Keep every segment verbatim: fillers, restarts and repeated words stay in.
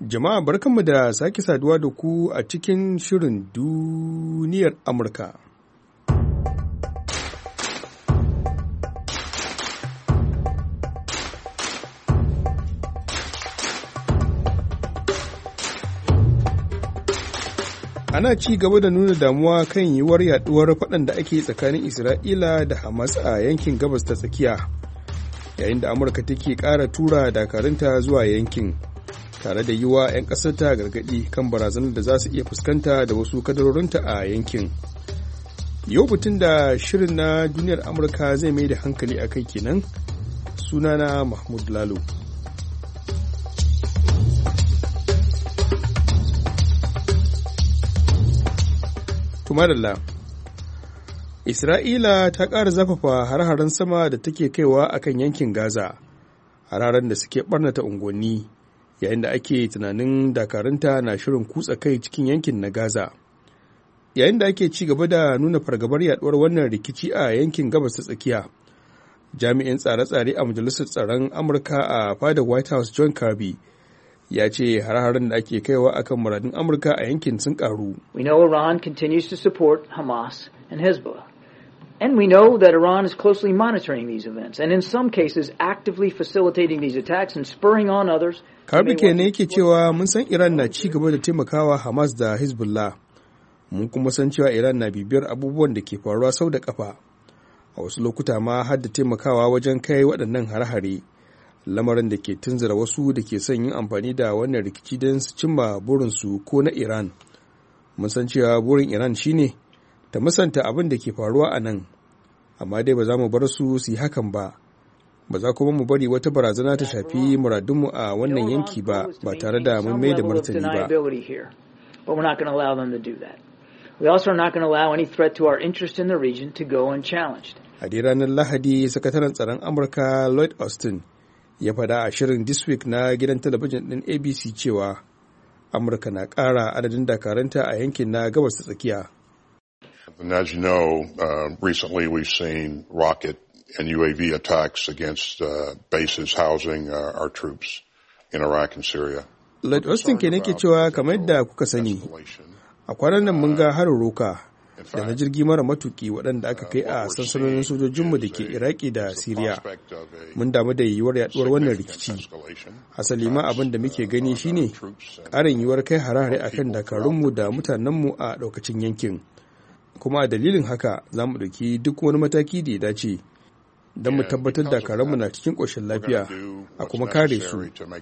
Jama'a barkanmu da sake saduwa da ku a cikin shirin duniyar Amurka. Ana ci gaba da nuna damuwa kan yiwuwar yaduwar faɗan da ake tsakanin Isra'ila da Hamas a yankin Gabas ta Tsakiya, yayin da Amurka take ƙara tura dakarunta zuwa yankin, tare da yiwa 'yan ƙasarta gargaɗi kan barazanar da za su iya fuskanta da wasu kadarorinta a yankin. Yau batun da shirin na duniyar Amurka zai mai da hankali a kai kenan, sunana Mahmud Lalo. Tumadalla, Isra'ila ta ƙara zafafa har-haren sama da take kaiwa a kan yankin Gaza, hararen da suke ɓarnata unguwanni, yayin da ake tunanin dakarunta na shirin kutsa kai cikin yankin na Gaza. Yayin da ake ci gaba da nuna fargabar yaduwar wannan rikici a yankin Gabas ta Tsakiya, jami'in tsare-tsare a Majalisar Tsaron Amurka a fadar White House John Kirby ya ce har-haren da ake kaiwa akan muradun Amurka a yankin sun karu. We know Iran continues to support Hamas and Hezbollah. And we know that Iran is closely monitoring these events and in some cases actively facilitating these attacks and spurring on others. Kirby kenan yake cewa mun san Iran na ci gaba da taimakawa Hamas da Hezbollah. Mun kuma san cewa Iran na bibiyar abubuwan da ke faruwa sau da kafa. A wasu lokuta ma har da taimakawa wajen kai waɗannan har-hare. Lamarin da ke tunzura wasu da ke son yin amfani da wannan rikici don su cimma burinsu ko na Iran. Mun san cewa burin Iran shine ta musanta abin da ke faruwa a nan, amma dai ba za mu bar su su yi hakan ba. Ba za kuma mu bari wata barazana ta shafi muradunmu a wannan yanki ba ba tare da mun mai da martani ba. A dai ranar Lahadi, sakataren tsaron Amurka Lloyd Austin ya faɗa a shirin This Week na gidan talabijin ɗin A B C cewa Amurka na ƙara adadin dakaranta a yankin na Gabas ta Tsakiya. And as you know, uh, recently we've seen rocket and U A V attacks against uh, bases housing uh, our troops in Iraq and Syria. Lloyd Austin ke nake cewa kamar yadda kuka sani, a kwanan nan mun ga harin roka da na jirgi mara matuki waɗanda aka kai a sansanonin sojojinmu da ke Iraki da Siriya. Mun damu da yiwuwar yaduwar wannan rikici. Hasali ma abin da muke gani shine ƙarin yiwuwar kai hare-hare akan dakarunmu da mutanenmu a ɗaukacin yankin. Kuma a dalilin haka za mu ɗauki duk wani mataki da ya dace don mu tabbatar da karanmu na cikin ƙoshin lafiya a kuma kare su.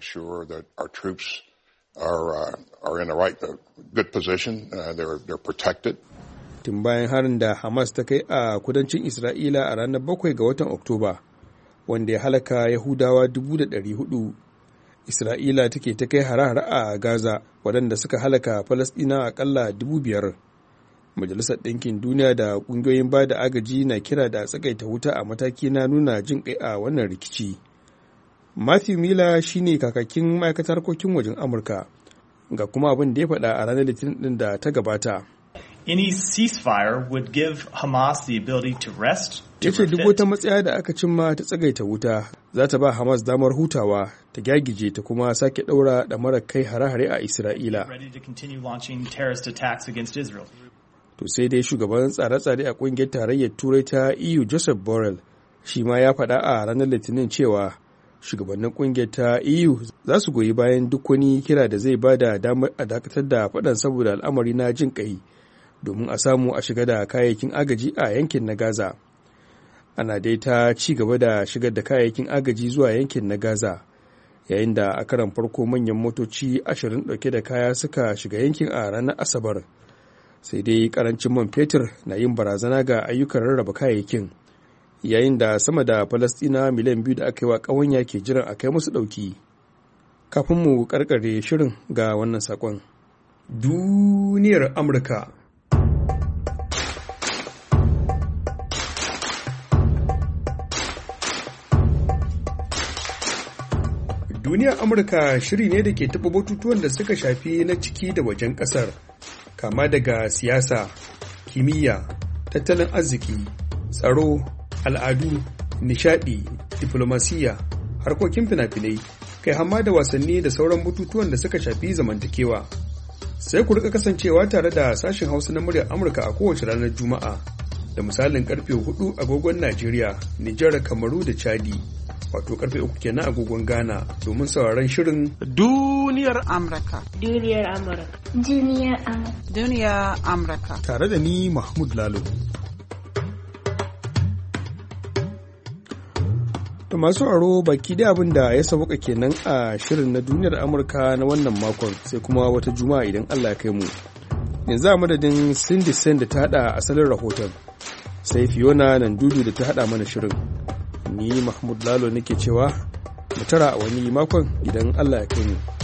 Tun bayan harin da Hamas ta kai a kudancin Isra'ila a ranar bakwai ga watan Oktoba, wanda ya halaka Yahudawa dubu da ɗari hudu, Isra'ila take ta kai hare-hare a Gaza waɗanda suka halaka Falasɗinawa aƙalla dubu biyar. Majalisar Ɗinkin Duniya da ƙungiyoyin ba da agaji na kira da tsagaita wuta a mataki na nuna jin ƙai a wannan rikici. Matthew Miller shine kakakin ma'aikatar harkokin wajen Amurka, ga kuma abin da ya faɗa a ranar Litinin ɗin da ta gabata. Any ceasefire would give Hamas the ability to rest. Ya ce duk wata matsaya da aka cimma ta tsagaita wuta za ta ba Hamas damar hutawa, ta gyagije ta kuma sake ɗaura ɗamarar kai hare-hare a Isra'ila. Ready to continue launching terrorist attacks against Israel. To sai dai shugaban tsare-tsare a kungiyar tarayyar turai ta E U Joseph Borrell shi ma ya faɗa a ranar Litinin cewa shugabannin kungiyar ta E U za su goyi bayan duk wani kira da zai ba da damar a dakatar da faɗan saboda al'amari na jin ƙai domin a samu a shiga da kayayyakin agaji a yankin na Gaza. Ana dai ta ci gaba da shigar da kayayyakin agaji zuwa yankin na Gaza, yayin da a karan farko manyan motoci ashirin ɗauke da kaya suka shiga yankin a ranar Asabar. Sai dai karancin man fetur na yin barazana ga ayyukan rarraba kayayyakin, yayin da sama da Falasɗina miliyan biyu da aka yi wa ƙawanya ke jiran a kai musu ɗauki. Kafin mu karkare shirin ga wannan saƙon. Duniyar Amurka. Duniyar Amurka shiri ne da ke taɓa batutuwan da suka shafi na ciki da wajen ƙasar. Kama daga siyasa, kimiyya, tattalin arziki, tsaro, al'adu, nishadi, diflomasiyya, harkokin fina-finai, kai hamma da wasanni da sauran bututuwan da suka shafi zamantakewa. Sai ku rika kasancewa tare da sashen Hausa na muryar Amurka a kowace ranar Juma'a da misalin karfe hudu agogon Najeriya, Nijar, Kamaru da Chadi, wato karfe uku kenan agogon Ghana, domin sauraron shirin Duniyar Amurka. Duniyar Amurka. Duniyar Amurka. Duniyar Amurka. Tare da ni Mahmud Lalo. To masu aro baki da abin da ya sauka kenan a shirin na Duniyar Amurka na wannan makon, sai kuma wata juma'a idan Allah ya kai mu. Yanzu a madadin Cindy Sen da ta hada asalin rahoton, sai Fiona Nandudu da ta hada mana shirin. Ni Mahmud Lalo nake cewa mu tara a wani makon idan Allah ya kai mu.